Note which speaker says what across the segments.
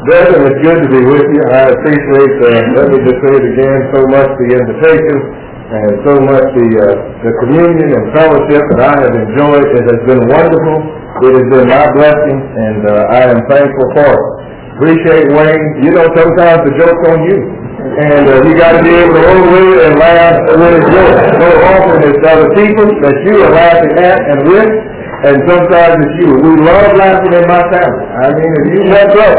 Speaker 1: Brethren, it's good to be with you. I appreciate, let me just say it again, so much the invitation and so much the communion and fellowship that I have enjoyed. It has been wonderful. It has been my blessing, and I am thankful for it. Appreciate Wayne. You know, sometimes the joke's on you. And you got to be able to roll with it and laugh when it's good. So often it's other people that you are laughing at and with, and sometimes it's you. We love laughing in my family. I mean, if you mess up,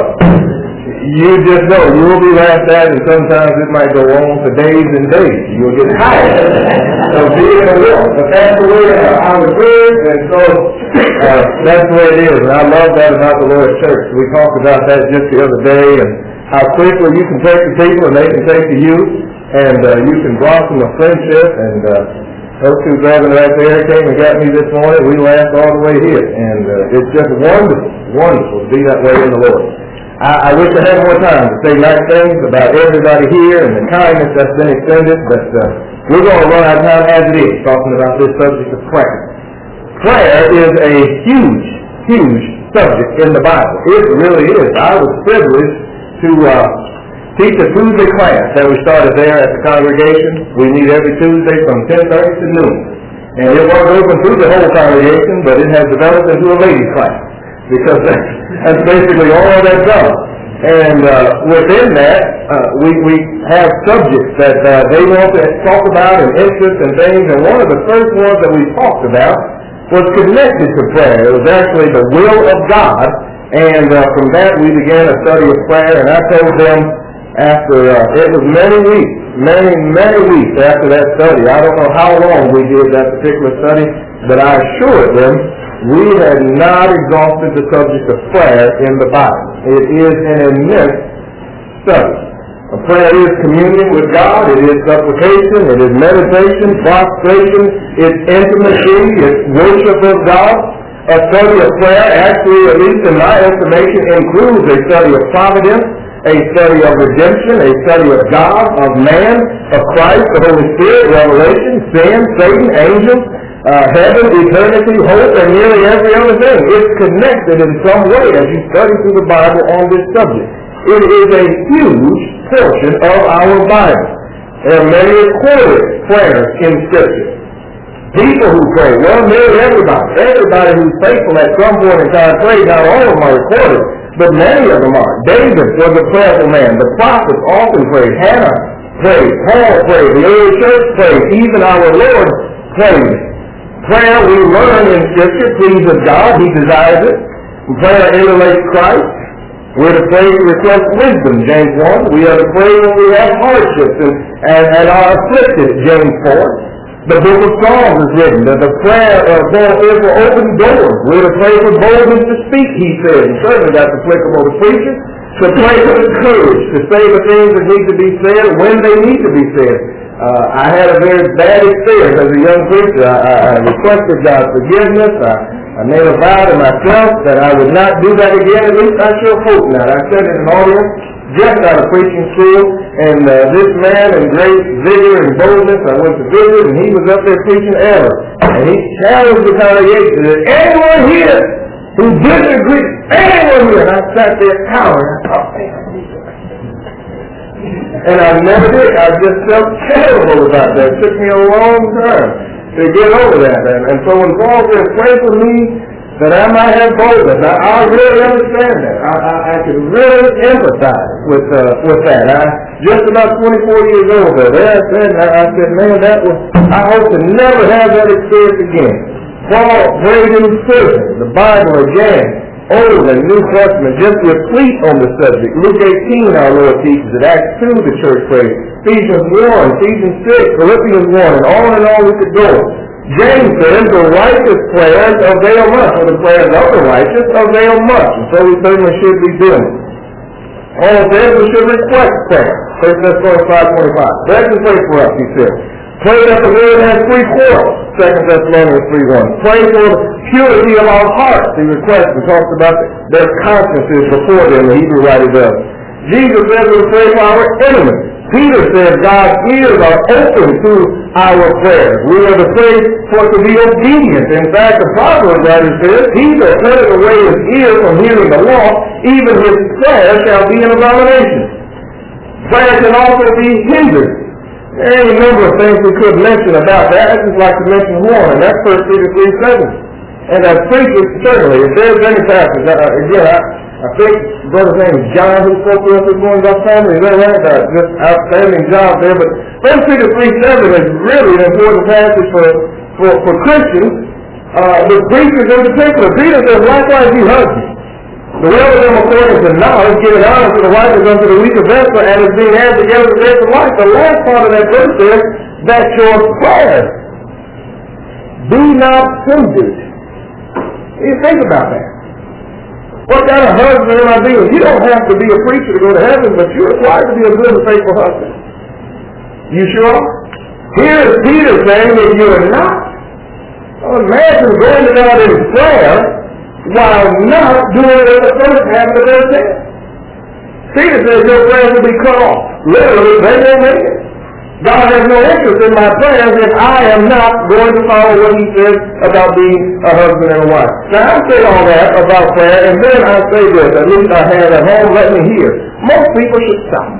Speaker 1: you just know you will be laughed at, and sometimes it might go on for days and days. You'll get tired. So be in the will. But that's the way I was raised, and so that's the way it is. And I love that about the Lord's Church. We talked about that just the other day, and how quickly you can take to people and they can take to you, and you can blossom a friendship. And those two brethren right there came and got me this morning. We laughed all the way here, and it's just wonderful to be that way in the Lord. I wish I had more time to say nice things about everybody here and the kindness that's been extended, but we're going to run out of time as it is, talking about this subject of prayer. Prayer is a huge subject in the Bible. It really is. I was privileged to teach a Tuesday class that we started there at the congregation. We meet every Tuesday from 10:30 to noon. And it wasn't open to the whole congregation, but it has developed into a ladies' class, because that's basically all that's done. And within that, we have subjects that they want to talk about and interest and things. And one of the first ones that we talked about was connected to prayer. It was actually the will of God. And from that, we began a study of prayer. And I told them after, it was many weeks after that study. I don't know how long we did that particular study, but I assured them we had not exhausted the subject of prayer in the Bible. It is an immense study. A prayer is communion with God. It is supplication. It is meditation, prostration. It's intimacy. It's worship of God. A study of prayer, actually, at least in my estimation, includes a study of providence, a study of redemption, a study of God, of man, of Christ, the Holy Spirit, revelation, sin, Satan, angels, heaven, eternity, hope, and nearly every other thing. It's connected in some way as you study through the Bible on this subject. It is a huge portion of our Bible. There are many recorded prayers in Scripture. People who pray, well, nearly everybody. Everybody who's faithful at some point in time prays. Not all of them are recorded, but many of them are. David was a prayerful man. The prophets often prayed. Hannah prayed. Paul prayed. The early church prayed. Even our Lord prayed. Prayer, we learn in Scripture, pleases God. He desires it. Prayer emulates Christ. We're to pray to request wisdom, James 1. We are to pray when we have hardships and are afflicted, James 4. The book of Psalms is written that the prayer is for open doors. We're to pray for boldness to speak, he said. And certainly that's applicable to preachers. To pray for the courage to say the things that need to be said when they need to be said. I had a very bad experience as a young preacher. I requested God's forgiveness. I made a vow to myself that I would not do that again. At least I sure hope not. I sat in an audience just out of preaching school, and this man in great vigor and boldness, I went to visit, and he was up there preaching error. And he challenged the congregation, is anyone here who disagrees? Anyone here? And I sat there cowering. I thought, man, and I never did. I just felt terrible about that. It took me a long time to get over that. And so when Paul said, pray for me that I might have boldness, I really understand that. I can really empathize with that. Just about 24 years old there, I said, man, I hope to never have that experience again. Paul prayed in prison. The Bible again, Old and New Testament, just replete on the subject. Luke 18, our Lord teaches it. Acts 2, the church prays. Ephesians 1, Ephesians 6, Philippians 1, and on we could go. James says the righteous prayers avail much, or the prayers of the righteous avail much, and so we certainly should be doing it. Paul says we should request prayer. 1 Thessalonians 5:25. Pray and pray for us, he said. Pray that the Lord has free quarrels. 2 Thessalonians 3:1. Pray for the purity of our hearts. He requests and talks about their consciences before them, the Hebrew writer does. Jesus says we pray for our enemies. Peter says God's ears are open to our prayers. We are to pray for to be obedient. In fact, the Proverbs writer says, he that turneth away his ear from hearing the law, even his prayer shall be an abomination. Prayer can also be hindered. There are any number of things we could mention about that. I'd just like to mention one, and that's 1 Peter 3:7. And as preachers, certainly, if there's any passage, again, I think brother's name is John who spoke to us this morning about family. Is that right? Just outstanding job there. But 1 Peter 3:7 is really an important passage for Christians, with preachers in particular. Peter says, likewise you husbands, the will of them according to knowledge, giving honor to the wife as unto the weaker vessel, and is being added together with the life. The last part of that verse says that your prayers be not hindered. You think about that. What kind of husband am I being? You don't have to be a preacher to go to heaven, but you're required to be a good and faithful husband. You sure? Here is Peter saying that you are not. Imagine going to God in prayer while not doing what the first half of the verse says. Peter says your prayers will be cut off. Literally, they won't make it. God has no interest in my prayers if I am not going to follow what he says about being a husband and a wife. Now, I say all that about prayer, and then I say this, at least I have at home, let me hear. Most people should stop.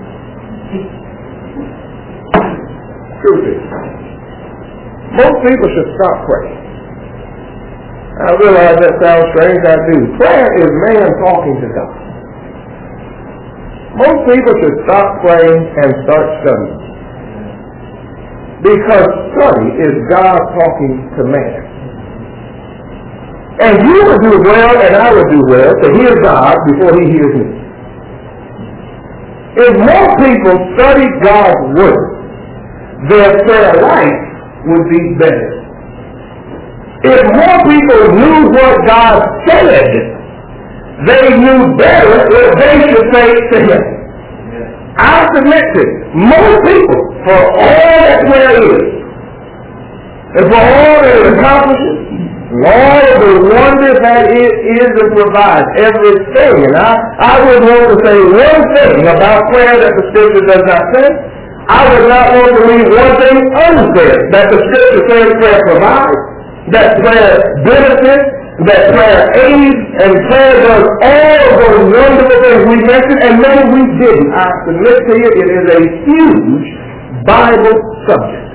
Speaker 1: Truth is, most people should stop praying. I realize that sounds strange, I do. Prayer is man talking to God. Most people should stop praying and start studying. Because study is God talking to man. And you would do well, and I would do well, to hear God before he hears me. If more people studied God's word, their prayer life would be better. If more people knew what God said, they knew better what they should say to him. I submit to most people, for all that prayer is, and for all that it accomplishes, and all of the wonder that it is and provides, everything. And I would want to say one thing about prayer that the Scripture does not say. I would not want to leave one thing unsaid that the Scripture says prayer provides, that prayer benefits, that prayer aids, and prayer does all of those wonderful things we mentioned, and maybe we didn't. I submit to you, it is a huge Bible subject.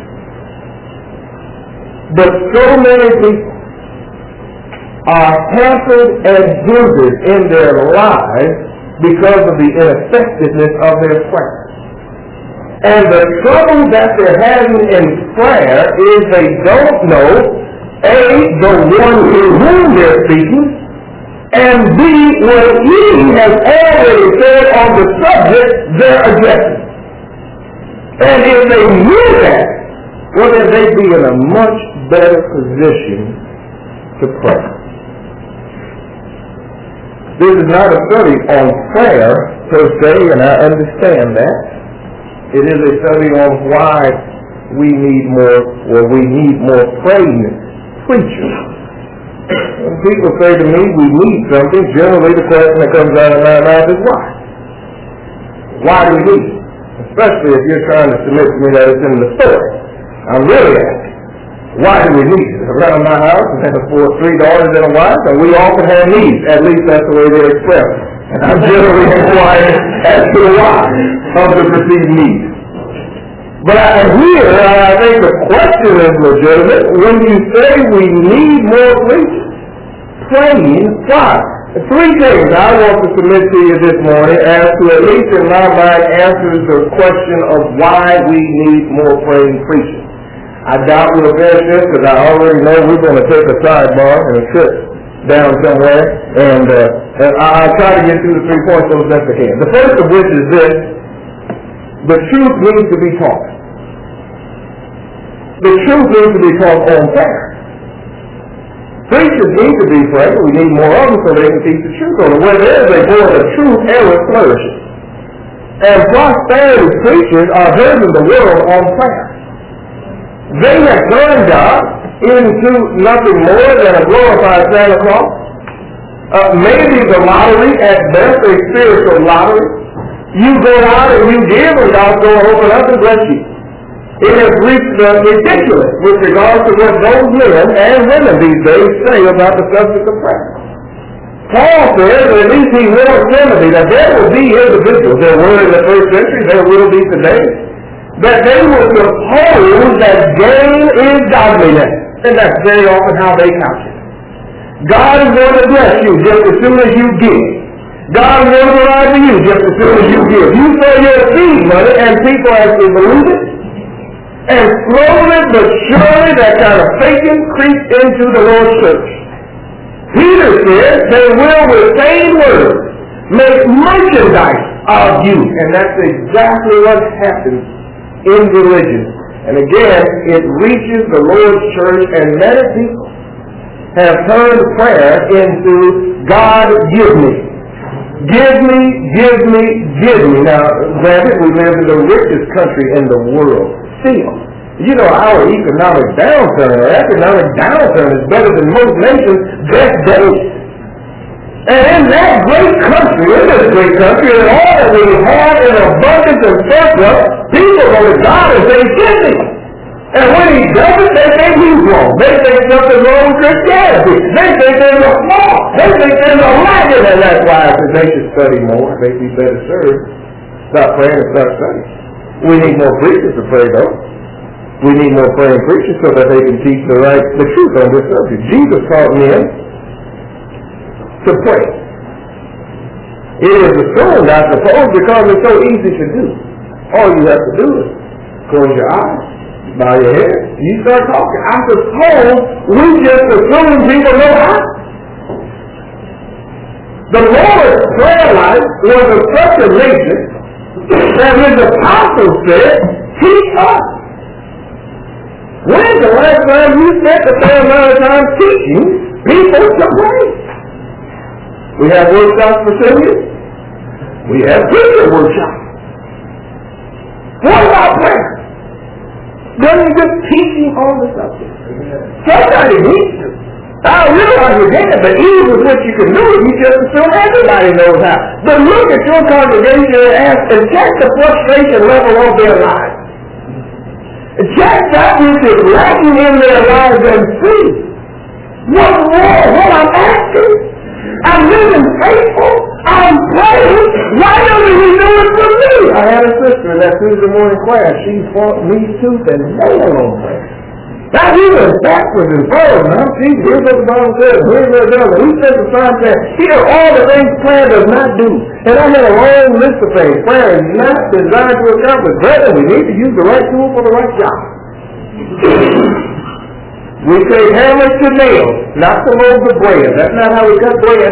Speaker 1: But so many people are hampered and hindered in their lives because of the ineffectiveness of their prayer. And the trouble that they're having in prayer is they don't know A, the one to whom they're speaking, and B, what he has already said on the subject they're addressing. And if they knew that, well, then they'd be in a much better position to pray. This is not a study on prayer per se, and I understand that. It is a study on why we need more praying preachers. When people say to me, we need something, generally the question that comes out of my mouth is why? Why do we need it? Especially if you're trying to submit to me that it's in the story. I'm really asking, why do we need it? Around my house, I have 3 daughters and a wife, and we often have needs. At least that's the way they're expressed. And I'm generally inquiring as to the why of the perceived need. But here, I think the question is legitimate. When you say we need more preachers, praying, why? 3 things I want to submit to you this morning as to, at least in my mind, answers the question of why we need more praying preachers. I doubt we'll finish this because I already know we're going to take a sidebar and a trip down somewhere, and I'll try to get through the 3 points as best I can. The first of which is this: the truth needs to be taught. The truth needs to be taught on prayer. Preachers need to be praying. We need more of them so they can teach the truth on it. Where there is a void of truth, error flourishes. And prosperity preachers are hurting the world on prayer. They have turned God into nothing more than a glorified Santa Claus. Maybe the lottery, at best, a spiritual lottery. You go out and you give, and God's going to open up and bless you. It has reached the ridiculous with regard to what those men and women these days say about the subject of prayer. Paul says, or at least he warns Timothy, that there will be individuals, there were in the first century, there will be today, that they will suppose that gain is godliness. And that's very often how they couch it. God is going to bless you just as soon as you give. God is going to provide for you just as soon as you give. You sow your seed money and people actually believe it. And slowly but surely that kind of faking creeps into the Lord's church. Peter said they will with sane words make merchandise of you. And that's exactly what happens in religion. And again, it reaches the Lord's church, and many people have turned prayer into God give me. Give me, give me, give me. Now, granted, we live in the richest country in the world still. You know, our economic downturn is better than most nations' best days. And in that great country, and all that we have in abundance and surplus, people go to God and say, give me. And when he doesn't, they think he's wrong. They think something's wrong with Christianity. They think there's a flaw. They think there's a lack in it. That's why I said they should study more. They'd be better served. Stop praying and start studying. We need more preachers to pray, though. We need more praying preachers so that they can teach the truth on this subject. Jesus taught men to pray. It is assumed, I suppose, because it's so easy to do. All you have to do is close your eyes, bow your head, you start talking. I suppose we just assume people know how. The Lord's prayer life was of such a nature that his apostles said, teach us. When's the last time you spent the same amount of time teaching people to pray? We have workshops for seniors. We have preacher workshops. What about prayer? Doesn't just teaching on the subject. Somebody needs to. I realize you get it, but even with what you can do, you just assume everybody knows how. But look at your congregation and ask and check the frustration level of their lives. Check that which is lacking in their lives and see what's wrong. What I'm asking, I'm living faithful. I'm praying. Why doesn't he do it for me? I had a sister in that Tuesday morning class. She fought me tooth and nail on prayer. Now he went backwards and forwards. Now see, here's what the Bible says. Here's what it does. And he said the sign said, here are all the things prayer does not do. And I had a long list of things. Prayer is not designed to accomplish. Brethren, we need to use the right tool for the right job. We take hammers to nails, not to loaves of bread. That's not how we cut bread.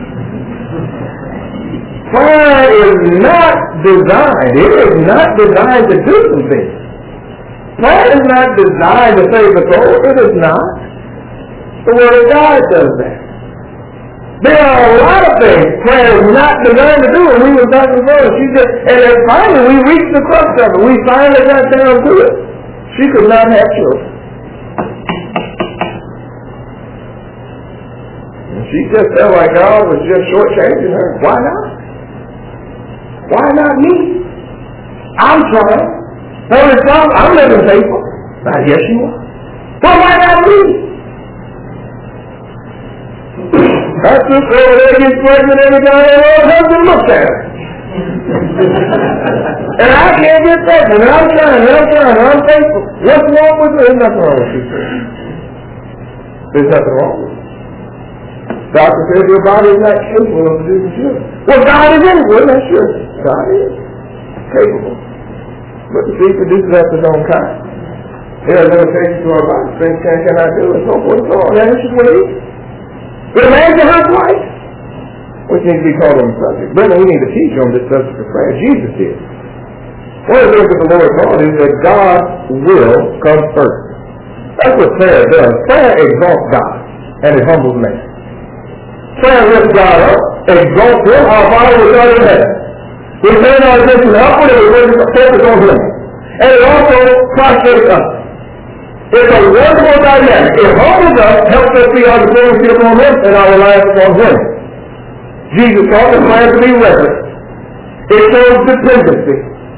Speaker 1: Prayer is not designed. It is not designed to do some things. Prayer is not designed to save the soul. It is not. The Word of God does that. There are a lot of things prayer is not designed to do, and we were talking about it. And then finally we reached the crux of it. We finally got down to it. She could not have children. And she just felt like God was just shortchanging her. Why not? Why not me? I'm trying. Holy Father, I'm living faithful. Now, yes, you are. Well, why not me? That sister over there gets pregnant every time her husband looks at her. And I can't get pregnant, and I'm trying, and I'm faithful. What's wrong with her? There's nothing wrong with you, sir. There's nothing wrong with you. Doctor says your body is not capable of producing children. Well, God is in it. Well, that's sure. God is capable. But the seed produces after his own kind. There are limitations to our body. Things cannot do, and so forth and so on. And that's just what it is. But a man can have life, which needs to be called on the subject. Brother, we need to teach on this subject of prayer. Jesus did. One of the things that the Lord taught is that God will come first. That's what prayer does. Prayer exalts God, and it humbles man. Prayer lifts God up, exalts him, our Father which art in heaven. We turn our attention upward and we focus on him. And it also prostrates us. It's a wonderful dynamic. It humbles us, helps us see our dependency upon him and our reliance upon him. Jesus taught the prayer to be reverent. It shows dependency.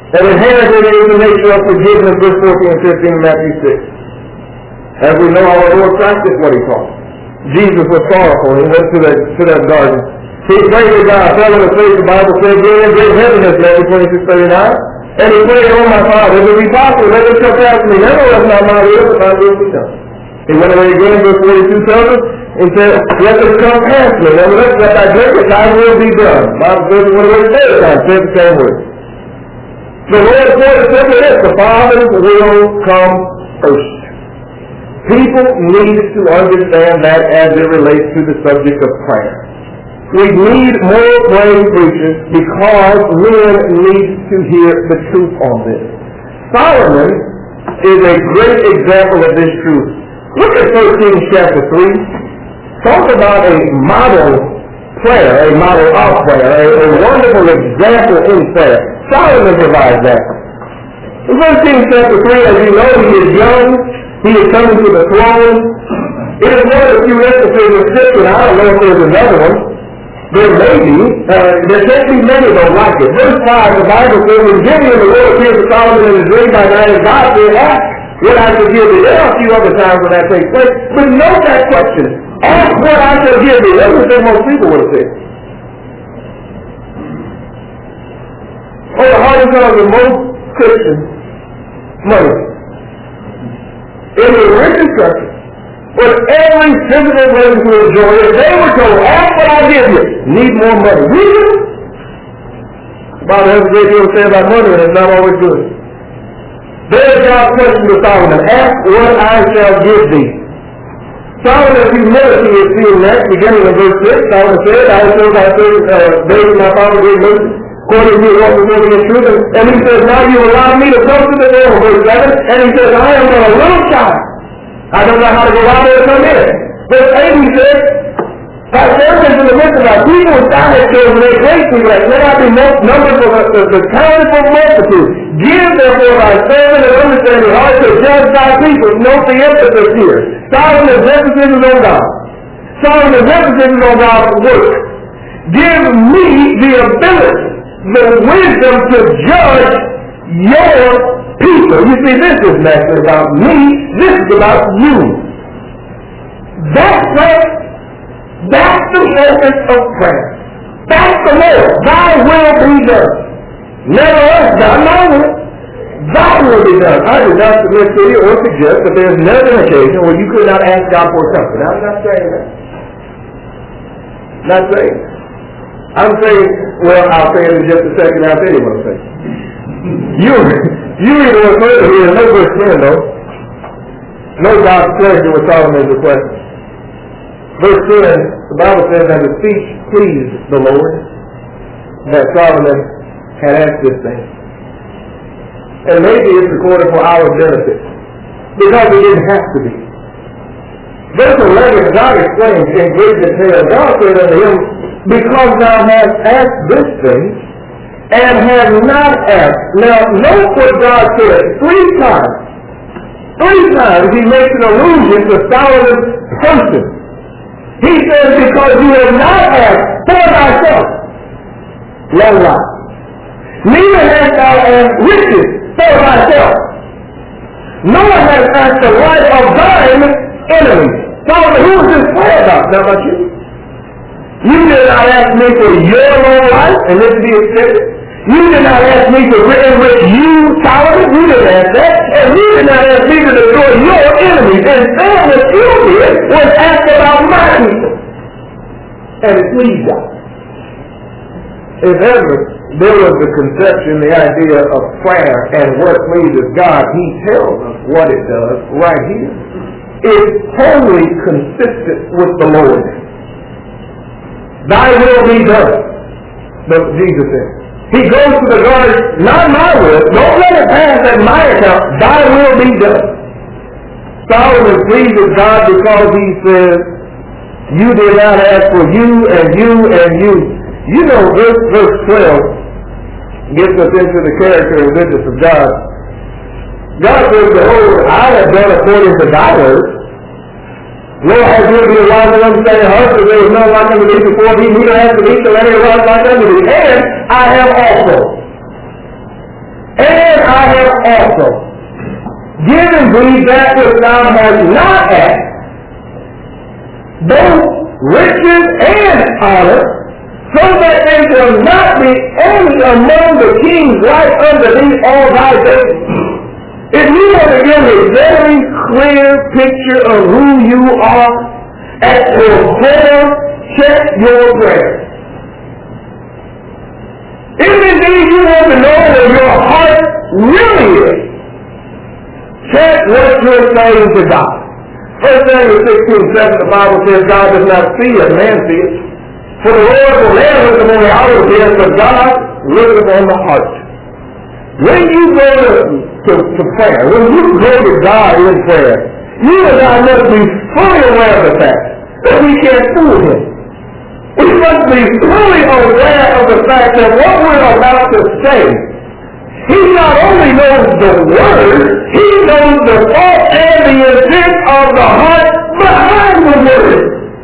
Speaker 1: And inherited is the nature of forgiveness, verse 14 and 15 in Matthew 6. As we know, our Lord practiced what he taught. Jesus was sorrowful. He went to that garden. He prayed to God, fell on his face, the Bible says, in great heaviness, Matthew 26:39. And he prayed, oh my Father, if it be possible, let it come past me. Nevertheless, not my will, but thy will be done. He went away again, verse 42 tells us, and said, let it come past me. Nevertheless, let thy drink it, thy will be done. The Bible says, he went away the third time, said the same word. The Lord said simply this, the Father's will come first. People need to understand that as it relates to the subject of prayer. We need more praying preachers because men need to hear the truth on this. Solomon is a great example of this truth. Look at 1 Kings chapter 3. Talk about a model prayer, a model of prayer, a wonderful example in prayer. Solomon provides that. In 1 Kings chapter 3, as you know, he is young. He is coming to the throne. It is one of the few instances in Scripture, and I don't know if there's another one. There may be. There can't be many that like it. Verse 5, the Bible says, when Gideon the Lord appeared to Solomon in his dream by night, and God said, ask what I shall give thee. There are a few other times when that takes place. But note that question. Ask what I shall give thee. That's what most people would have said. Oh, the hardest time of most Christians, money. In the richest country, with every physical reason to enjoy it, they were told, ask what I give you. Need more money. Really? The Bible has a great deal to say about money, and it's not always good. There's God's question to Solomon, ask what I shall give thee. Solomon's humility is seen next, beginning in verse 6. Solomon said, I will show thy servant David my father great mercy, according to what was living in truth. And he says, now you allow me to come to the door, verse 7. And he says, I am but a little child. I don't know how to go out there and come in. Verse 8, he says, thy servant is in the midst of thy people, which thou hast chosen, a great people, that may not be numbered for the countiful multitude. Give therefore thy servant an understanding heart to judge thy people. Note the emphasis here. Solomon's emphasis is on God. Solomon's emphasis is on God's work. Give me the ability, the wisdom to judge your people. You see, this is not about me. This is about you. That's prayer. That's the focus of prayer. That's the Lord. Thy will be done. Never else done, my will. Thy will be done. I do not submit to you or suggest that there is never an occasion where you could not ask God for something. I'm not saying that. Not saying. I'm saying, well, I'll say it in just a second. I'll tell you what I'm saying. You either were further here, no verse 10 though. No God's pleasure with Solomon's request. Verse 10, the Bible says that the speech pleased the Lord, that Solomon had asked this thing. And maybe it's recorded for our benefit, because it didn't have to be. Verse 11, God explains in great detail, God said unto him, because thou hast asked this thing, and have not asked. Now, note what God said 3 times. 3 times he makes an allusion to Solomon's person. He says, because you have not asked for thyself long life, neither hast thou asked riches for thyself, nor hast asked the life of thine enemies. Solomon, who is this prayer about? Not about you. You did not ask me for your long life, and this be extended. You did not ask me to enrich you, Solomon. You didn't ask that. And you did not ask me to destroy your enemies. And then what you did was ask about my people. And it pleased God. If ever there was the conception, the idea of prayer and what pleases God, he tells us what it does right here. It's totally consistent with the Lord. Thy will be done, Jesus said. He goes to the garden, not my will. Don't let it pass at my account. Thy will be done. Solomon pleases God because he says, you did not ask for you and you and you. You know, verse 12 gets us into the character and goodness of God. God says, behold, I have done according to thy word. Lord, has you been a wise and understanding heart, that there is none like unto thee before thee, neither has to be shall any rise like unto thee. And I have also. also, giving thee that which thou hast not asked, both riches and honor, so that there shall not be any among the kings like unto thee all thy days. If you want to give a very clear picture of who you are, at your prayer, check your prayer. If indeed you want to know where your heart really is, check what you're saying to God. 1 Samuel 16:7, the Bible says God does not see as man sees. For the Lord will never look upon the outer appearance, but God looks upon the heart. When you go to prayer, when you go to God in prayer, you and I must be fully aware of the fact that we can't fool Him. We must be fully aware of the fact that what we're about to say, He not only knows the word, He knows the thought and the intent of the heart behind the word.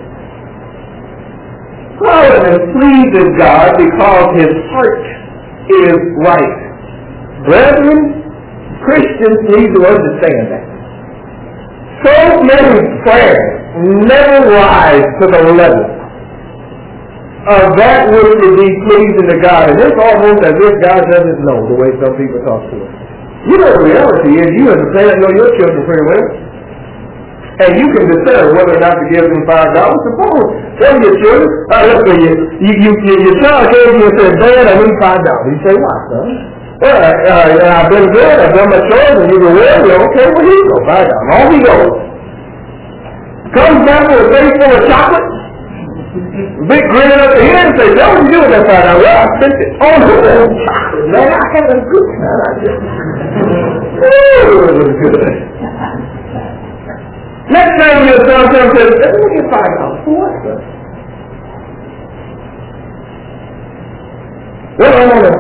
Speaker 1: Solomon pleases God because his heart is right. Brethren, Christians need to understand that. So many prayers never rise to the level of that which would be pleasing to God. And it's almost as if God doesn't know the way some people talk to us. You know the reality is you as a parent know your children pretty well. And you can discern whether or not to give them $5. Suppose one of your children, your child came to you and said, Dad, I need $5. You say, why, son? Well, I've been good, I've done my chores, and you go, well, okay, well, here you go, $5. Off he goes. Comes back with a face full of chocolate, big grin up the head and say, what did you do with that $5? Well, I spent it on the chocolate, man. I had a good time. It was good. Next time your son comes and says, let me get $5 for what, sir? Well,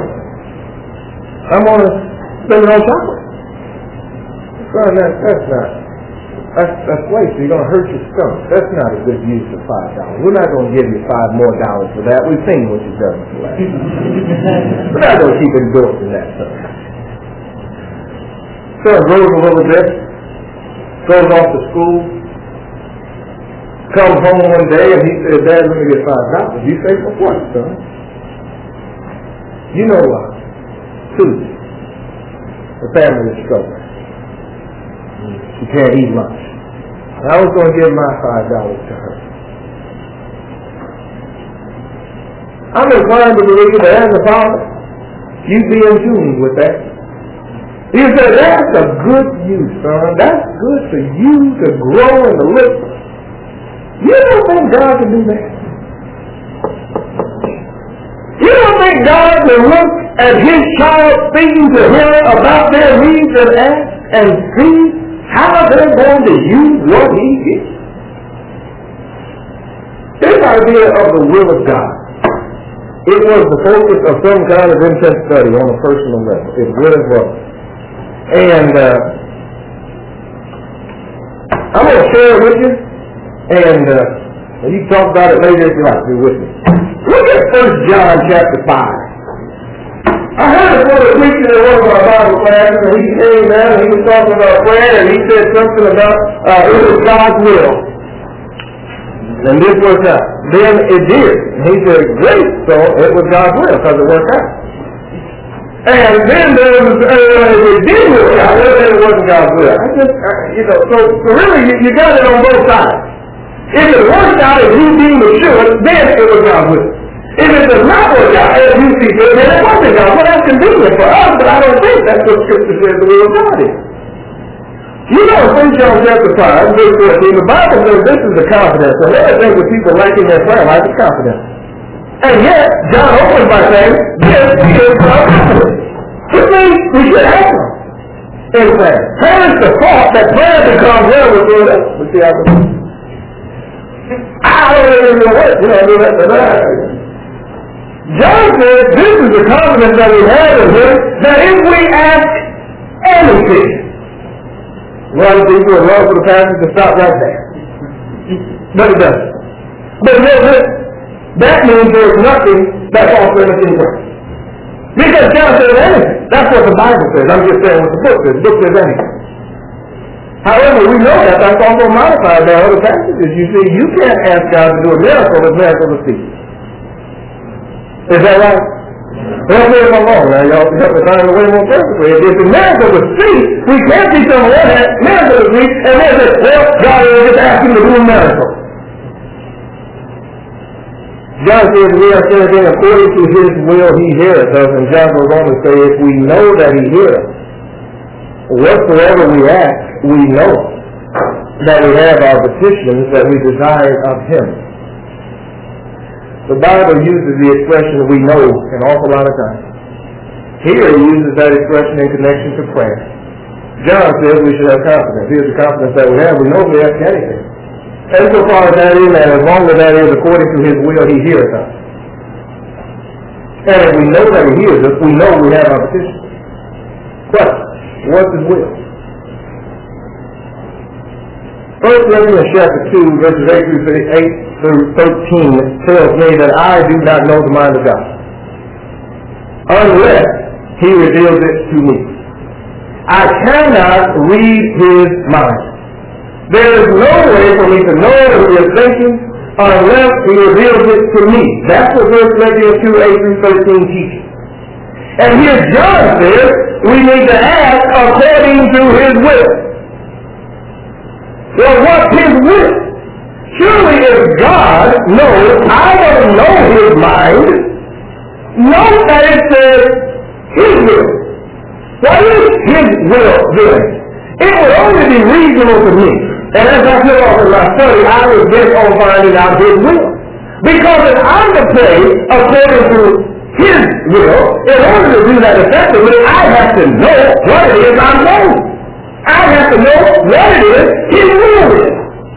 Speaker 1: I'm gonna spend it on chocolate. Son, that's waste. You're gonna hurt your stomach. That's not a good use of $5. We're not gonna give you $5 more for that. We've seen what you've done for that. We're not gonna keep endorsing that, son. Son grows a little bit, goes off to school, comes home one day and he says, Dad, let me get $5. You say, for what, son? You know what? Tuesday, the family is struggling. She can't eat lunch. And I was going to give my $5 to her. I'm inclined to believe that as a father, you'd be in tune with that. You say, that's a good use, son. That's good for you to grow and to live. You don't think God can do that? You don't think God will look at His child speaking to him about their needs and ask and see how they're going to use what He gives? This idea of the will of God, it was the focus of some kind of intense study on a personal level. It really was. And I'm going to share it with you, and you can talk about it later if you like. Be with me. Look at 1 John chapter 5. I heard a brother preaching in one of our Bible classes, and he came down and he was talking about prayer, and he said something about it was God's will. And this worked out. Then it did. And he said, great, so it was God's will because it worked out. And then there was, it did work out, and it wasn't God's will. So really you got it on both sides. If it worked out as you deem it should, then it was God's will. If it does not work out as you see fit, then it wasn't God's will. Well, that's convenient for us, but I don't think that's what Scripture says the will of God is. You know, in 1 John chapter 5, verse 14, the Bible says this is the confidence. And everything with people lacking their prayer life is confidence. And yet, John opens by saying, this is our confidence. Which means we should have them in prayer. Perish the thought that prayer becomes well within us. But see, I don't even know what, do that. John says, this is the confidence that we have in Him, that if we ask anything, a lot of people would love for the pastor to stop right there. But it doesn't. But that means there's nothing that's off limits in prayer. Because God says anything. That's what the Bible says. I'm just saying what the book says. The book says anything. However, we know that that's also modified by other passages. You see, you can't ask God to do a miracle if miracle is speech. Is that right? Don't leave them alone. Now, y'all have to find a way more perfectly. If the miracle was speech, we can't see someone that miracle is speech, and then say, well, God is just asking to do a miracle. John says, we are saying according to his will he heareth us. And John goes on to say, if we know that he heareth, whatsoever we ask, we know that we have our petitions that we desire of him. The Bible uses the expression we know an awful lot of times. Here he uses that expression in connection to prayer. John says we should have confidence. Here's the confidence that we have. We know we ask anything. And so far as that is, and as long as that is according to his will, he hears us. And if we know that he hears us, we know we have our petition. Question: what's his will? 1 Corinthians chapter 2, verses 8 through 13 tells me that I do not know the mind of God, unless he reveals it to me. I cannot read his mind. There is no way for me to know what he is thinking unless he reveals it to me. That's what 1 Corinthians 2, 8 through 13 teaches. And here John says we need to ask according to his will. Well, what's his will? Surely if God knows I don't know his mind, note that it says his will. What is his will doing? It would only be reasonable to me. And as I took off in my study, I was bent on finding out his will. Because if I'm to pray according to his will, in order to do that effectively, I have to know what it is I'm doing. I have to know what it is his will is.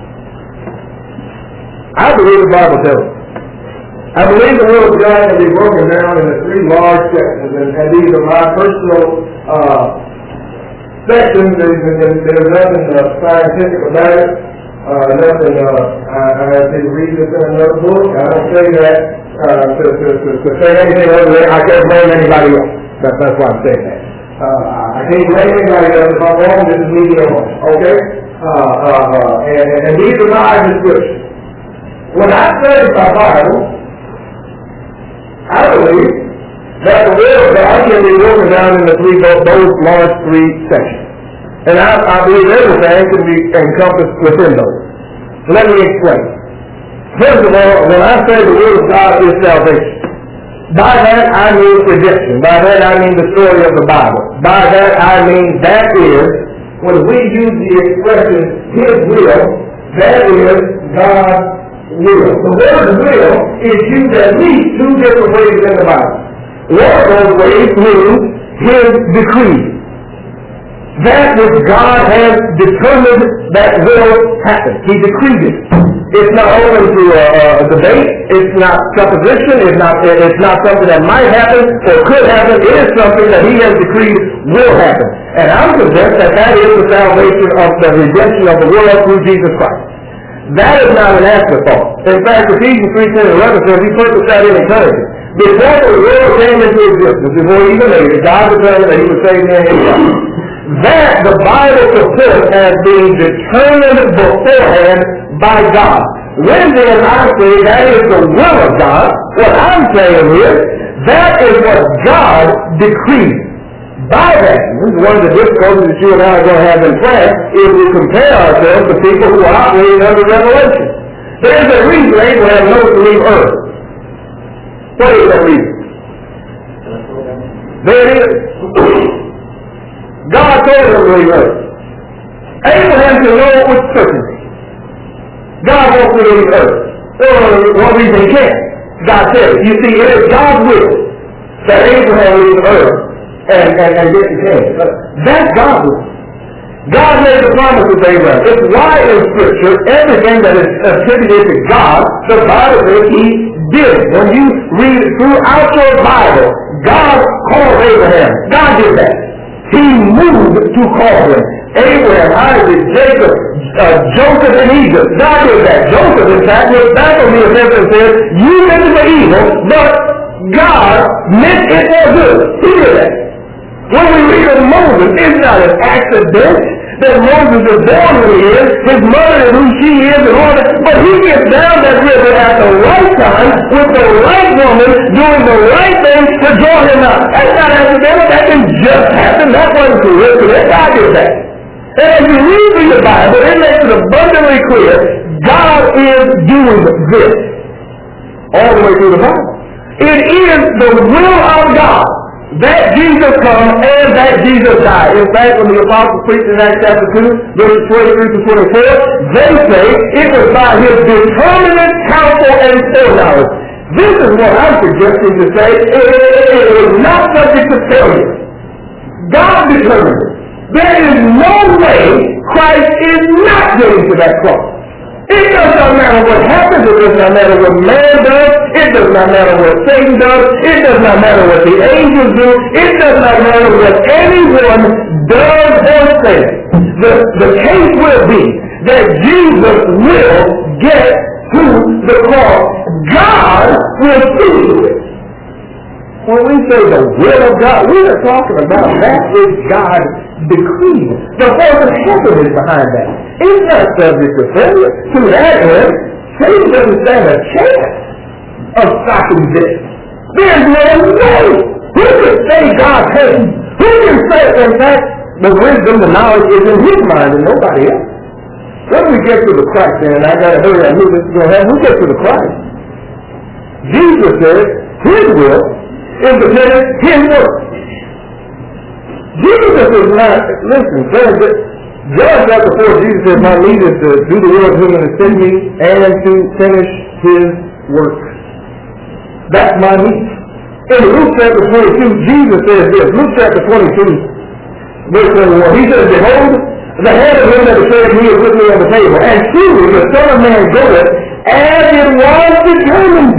Speaker 1: I believe the Bible tells us. I believe the will of God can be broken down into three large sections, and these are my personal sections. There's nothing scientific about it. Nothing. I didn't read this in another book. I don't say that to say anything other than I can't blame anybody else. That's why I'm saying that. I can't blame anybody else. If I'm wrong, this is me being wrong. Okay? And these are my descriptions. When I study my Bible, I believe that the will of God can be broken down into those large three sections. And I believe everything can be encompassed within those. Let me explain. First of all, when I say the will of God is salvation, by that I mean redemption. By that I mean the story of the Bible. By that I mean that is, when we use the expression his will, that is God's will. The word will is used at least two different ways in the Bible. One of those ways means his decree. That which God has determined that will happen. He decreed it. It's not open to a debate. It's not supposition. It's not something that might happen or could happen. It is something that he has decreed will happen. And I'm convinced that is the salvation of the redemption of the world through Jesus Christ. That is not an afterthought. In fact, Ephesians 3:10 and 11 says he purposed that in eternity. Before the world came into existence, before he even made it, God determined that he would save men in Christ. That the Bible supports as being determined beforehand by God. When then I say that is the will of God, what I'm saying is that is what God decreed. By that, one of the difficulties that you and I are going to have in class is we compare ourselves to people who are operating under revelation. There's a reason Abraham knows to leave earth. What is that reason? There it is. God told him to leave earth. Abraham can know with certainty. God wants to leave earth. One reason he can't. God said it. You see, it is God's will that Abraham leave earth and get the king. That's God's will. God made the promise to Abraham. It's why in Scripture, everything that is attributed to God, the Bible says he did. When you read throughout your Bible, God called Abraham. God did that. He moved to call him. Abraham, Isaac, Jacob, Joseph in Egypt. God did that. Joseph, in fact, went back on the offense and said, you meant for evil, but God meant it for good. Hear that. When we read of Moses, it's not an accident that Moses is born who he is, his mother is who she is, and all that. But he gets down that river at the right time with the right woman doing the right thing to draw him out. That's not accidental. That didn't just happen. That wasn't coincidence. God did that. And as you read through the Bible, it makes it abundantly clear God is doing this all the way through the Bible. It is the will of God that Jesus come and that Jesus died. In fact, when the apostles preached in Acts chapter 2, verses 23 to 24, they say it was by his determinate counsel and foreknowledge. This is what I'm suggesting to say. It is not subject to failure. God determined it. There is no way Christ is not getting to that cross. It does not matter what happens. It does not matter what man does. It does not matter what Satan does. It does not matter what the angels do. It does not matter what anyone does or says. The case will be that Jesus will get to the cross. God will see to it. When we say the will of God, we are talking about that is God's decree. The whole of heaven is behind that. It's not subject to failure. To that end, Satan doesn't stand a chance of stopping this. There's no way. Who can say God can't? Who can say, in fact, the wisdom, the knowledge is in his mind and nobody else? When we get to the Christ, and I got to hurry, I knew this was going to happen, we get to the Christ. Jesus says his will is dependent his work. Jesus is not, listen, John chapter 4, Jesus said, my need is to do the will of him that sent me and to finish his work. That's my need. In Luke chapter 22, Jesus says this, Luke chapter 22, verse 21, he says, behold, the hand of him that betrayed me is with me on the table, and truly the Son of Man goeth, as it was determined.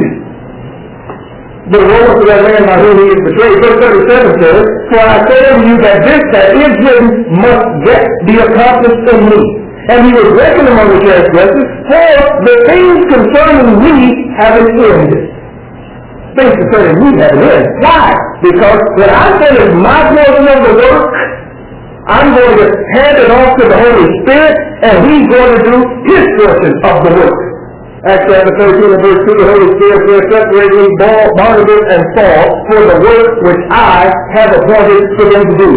Speaker 1: The woe to that man by whom he is betrayed. Verse 37 says, for I say unto you that this that is written must yet be accomplished in me. And he was reckoned among the transgressors, for the things concerning me have an end. Things concerning me have an end. Why? Because when I finish my portion of the work, I'm going to hand it off to the Holy Spirit, and he's going to do his portion of the work. Acts chapter 13 and verse 2, the Holy Spirit says, separate me, Barnabas and Saul, for the work which I have appointed for them to do.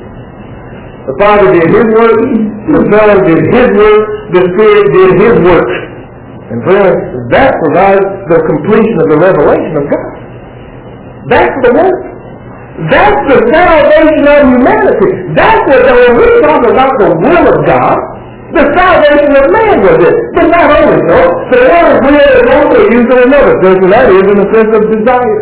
Speaker 1: The Father did his work, the Son did his work, the Spirit did his work. And friends, that provides the completion of the revelation of God. That's the work. That's the salvation of humanity. That's what, when we talk about the will of God, the salvation of man was it. But not only so, the word will is also used in another sense, and that is in the sense of desire.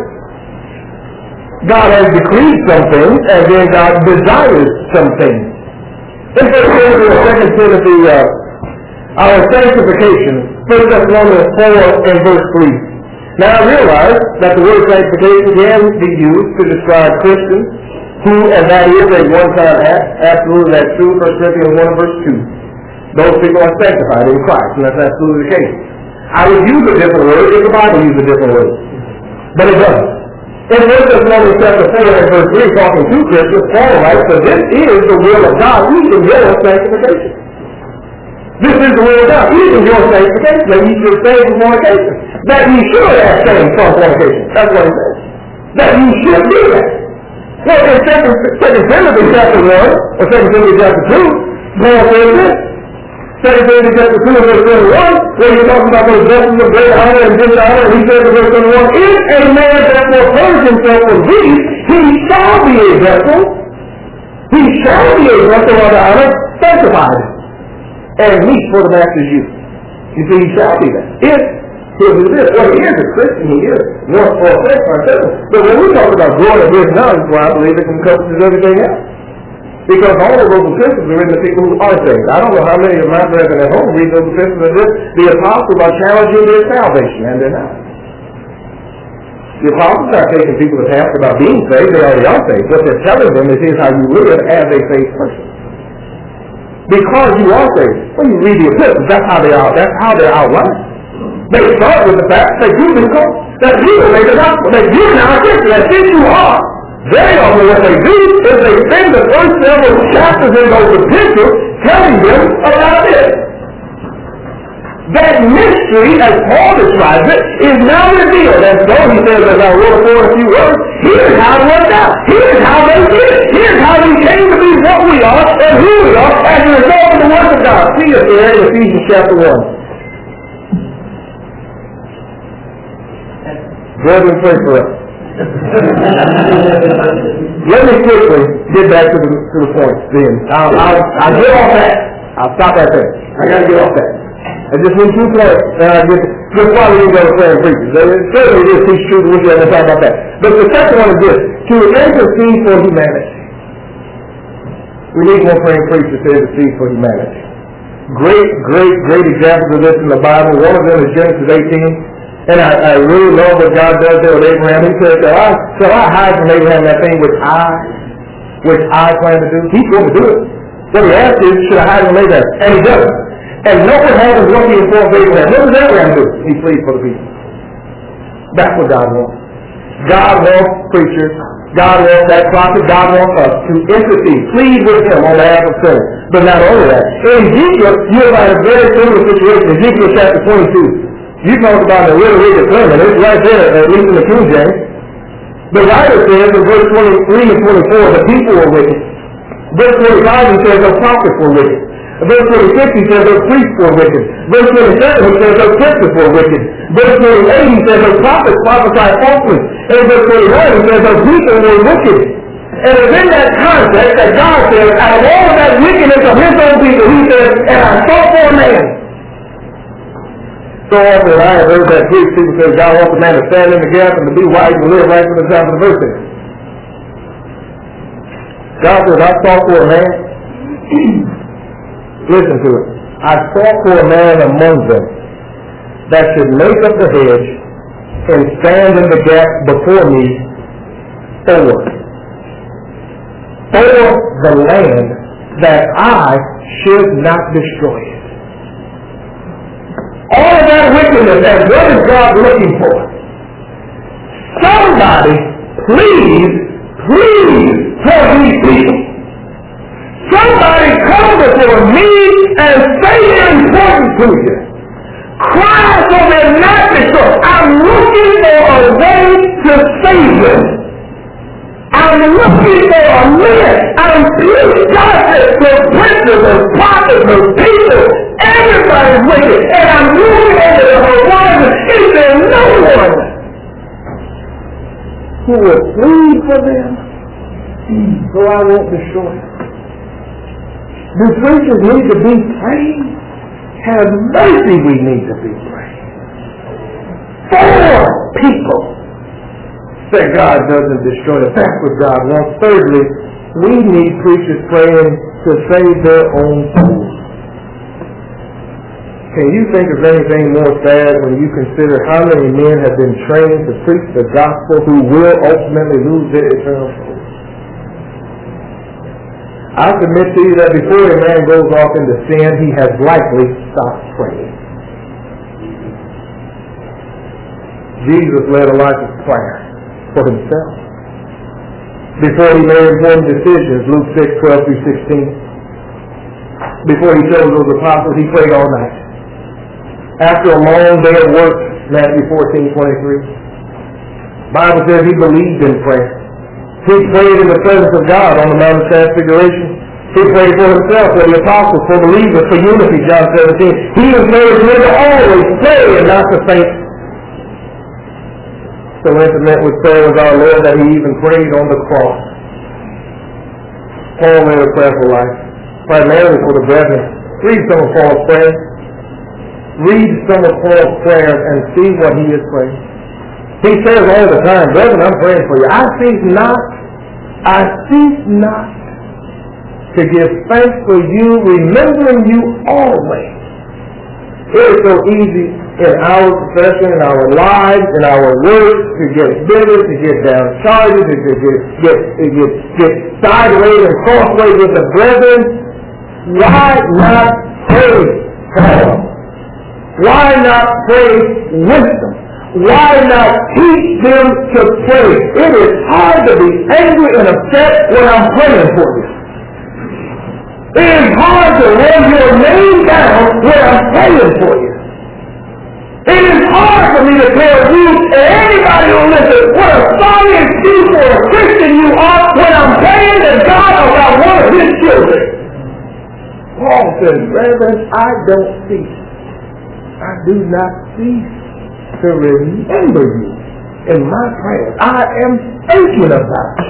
Speaker 1: God has decreed something, and then God desires something. In 1 Timothy, 2 Timothy, our sanctification, 1 Thessalonians 4 and verse 3. Now I realize that the word sanctification can be used to describe Christians, who, and that is a one-time act. Absolutely, that's true. 1 Corinthians 1 verse 2. Those people are sanctified in Christ, and that's absolutely the case. I would use a different word if the Bible used a different word. But it doesn't. In 1 Thessalonians chapter 4 and verse 3, talking to Christians, Paul writes, so this is the will of God, even your sanctification. This is the will of God, even your sanctification, that ye should stay from fornication. That ye should abstain from fornication. That's what he says. That ye should do that. Well, in 2 Timothy chapter 1, or 2 Timothy chapter 2, Paul says this. 2 Timothy chapter 2 and verse 21, where he talks about those vessels of great honor and dishonor, he says in verse 21, if a man therefore purge himself from these, he shall be a vessel. He shall be a vessel unto honor, sanctified, and meet for the master's use. You see, he shall be that. If he'll do this. Well, he is a Christian, he is. Once for sex ourselves. But when we talk about growing in his knowledge, well, I believe it encompasses everything else. Because all of those epistles are written to people who are saved. I don't know how many of my brethren at home read those epistles and the apostles are challenging their salvation, and they're not. The apostles are taking people to task about being saved. They already are saved. What they're telling them is here's how you live as a saved person. Because you are saved. When you read the epistles, that's how they are. That's how they're outlined. They start with the fact that you've been called. that you will make the gospel, that you're now a Christian, that if you are. Very often what they do is they spend the first several chapters in those epistles telling them about this. That mystery, as Paul describes it, is now revealed. And so he says, as I wrote for a few words, here's how it worked out. Here's how they did it. Here's how we came to be what we are and who we are as a result of the work of God. See it there in Ephesians chapter 1. Brethren, pray for us. Let me quickly get back to the point then. I'll get off that. I'll stop right there. I got to get off that. I just need 2 points. Just why we didn't go to prayer and preachers. Certainly it is teach truth. We should talk about that. But the second one is this: to intercede for humanity. We need more praying preachers to intercede for humanity. Great examples of this in the Bible. One of them is Genesis 18. And I really love what God does there with Abraham. He says, shall I hide from Abraham that thing which I plan to do? He's going to do it. What he asked is, should I hide from Abraham? And he doesn't. And no one happens what he informs Abraham. What does Abraham do? He pleads for the people. That's what God wants. God wants preachers. God wants that prophet. God wants us to intercede. Plead with him on behalf of sinners. But not only that. In Ezekiel, you'll find a very similar situation. Ezekiel chapter 22. You talk about the really wicked sermon. It's right there, at least in the King James. The writer says in verse 23 and 24, the people were wicked. Verse 25 he says the prophets were wicked. Verse 26 he says the priests were wicked. Verse 27 he says the princes were wicked. Verse 28 he says the prophets prophesied falsely. And verse 29 he says the people were wicked. And it's in that context that God says, out of all of that wickedness of his own people, he says, and I sought for a man. So often I have heard that preach, people say God wants a man to stand in the gap and to be white and live right from the top of the verse. God says, I sought for a man. Listen to it. I sought for a man among them that should make up the hedge and stand in the gap before me for the land, that I should not destroy it. All of that wickedness, and what is God looking for? Somebody, please for these people. Somebody come before me and say important to you. Cry so they're not destroyed. I'm looking for a way to save them. I'm looking for a man. I'm pleased. God says the princes, the prophets, the people, everybody's wicked. And I'm looking over the horizon. Is there no one who will plead for them so I won't destroy them? Do preachers need to be praying? Have mercy, we need to be praying. For people. That God doesn't destroy them. That's what God wants. Thirdly, we need preachers praying to save their own souls. Can you think of anything more sad when you consider how many men have been trained to preach the gospel who will ultimately lose their eternal soul? I submit to you that before a man goes off into sin, he has likely stopped praying. Jesus led a life of prayer for himself. Before he made important decisions, Luke 6:12-16. Before he chose those apostles, he prayed all night. After a long day of work, Matthew 14:23. Bible says he believed in prayer. He prayed in the presence of God on the Mount of Transfiguration. He prayed for himself, for the apostles, for believers, for unity, John 17. He encouraged men to always pray and not to faint. So intimate with prayer with our Lord that he even prayed on the cross. Paul led a prayerful life, primarily for the brethren. Read some of Paul's prayers. Read some of Paul's prayers and see what he is praying. He says all the time, brethren, I'm praying for you. I cease not to give thanks for you, remembering you always. It is so easy in our profession, in our lives, in our work, to get bitter, to get downcharged, to get sideways and crossways with the brethren. Why not pray, Paul? Why not pray wisdom? Why not teach them to pray? It is hard to be angry and upset when I'm praying for you. It is hard to run your name down when I'm praying for you. It is hard for me to tell you and anybody who listens what a sorry excuse for a Christian you are when I'm praying to God about one of his children. Paul says, brethren, I don't cease. I do not cease to remember you in my prayers. I am thinking about you.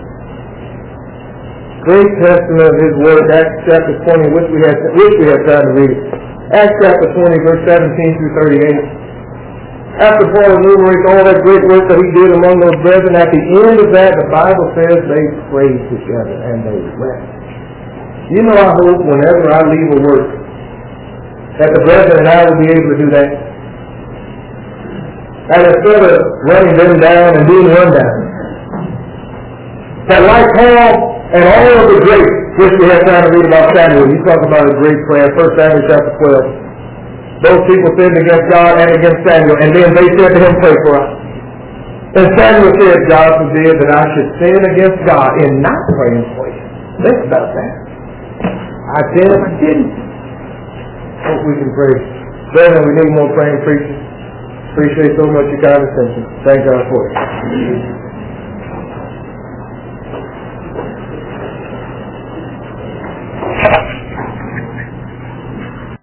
Speaker 1: Great testament of his word, Acts chapter 20, which we have time to read it. Acts chapter 20, verse 17 through 38. After Paul enumerates all that great work that he did among those brethren, at the end of that, the Bible says they prayed together and they wept. You know, I hope whenever I leave a work, that the brethren and I will be able to do that. And instead of running them down and being run down, that like Paul, and all of the great, which we have time to read about Samuel, he talks about a great prayer, 1 Samuel chapter 12. Those people sinned against God and against Samuel, and then they said to him, pray for us. And Samuel said, God forbid that I should sin against God in not praying for you. Think about that. I did, I didn't. Hope we can pray. Brethren, we need more praying preachers. Appreciate so much your kind attention. Thank God for it.